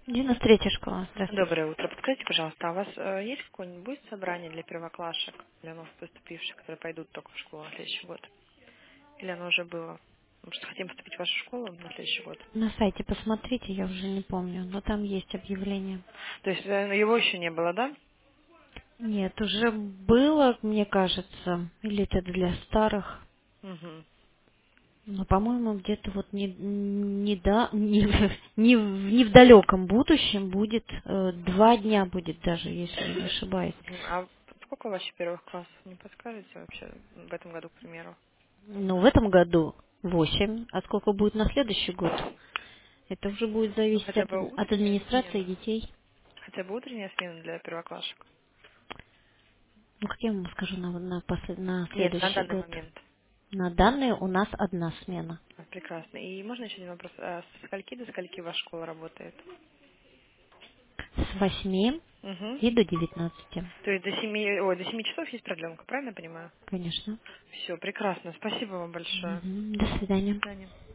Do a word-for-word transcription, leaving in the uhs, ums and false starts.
девяносто третья школа. Здравствуйте. Доброе утро. Подскажите, пожалуйста, а у вас э, есть какое-нибудь будет собрание для первоклашек, для новых поступивших, которые пойдут только в школу на следующий год? Или оно уже было? Потому что хотим поступить в вашу школу на следующий год. На сайте посмотрите, я уже не помню, но там есть объявление. То есть э, его еще не было, да? Нет, уже было, мне кажется, или это для старых. Угу. Но, по-моему, где-то вот не, не, да, не, в- не, в не в далеком будущем будет, э, два дня будет даже, если не ошибаюсь. А сколько у вас еще первых классов? Не подскажете вообще в этом году, к примеру? Но в этом году восемь, а сколько будет на следующий год, это уже будет Ну, зависеть хотя от, бы от утренняя администрации смена. детей. Хотя бы утренняя смена для первоклашек. Ну, как я вам скажу на, на, послед- на Нет, на следующий данный год? момент. На данные у нас одна смена. А, прекрасно. И можно еще один вопрос? А со скольки до скольки ваша школа работает? С восьми Угу. и до девятнадцати, То есть до семи, ой, до семи часов есть продленка, правильно я понимаю? конечно. Все, прекрасно. Спасибо вам большое. Мгм. До свидания. До свидания.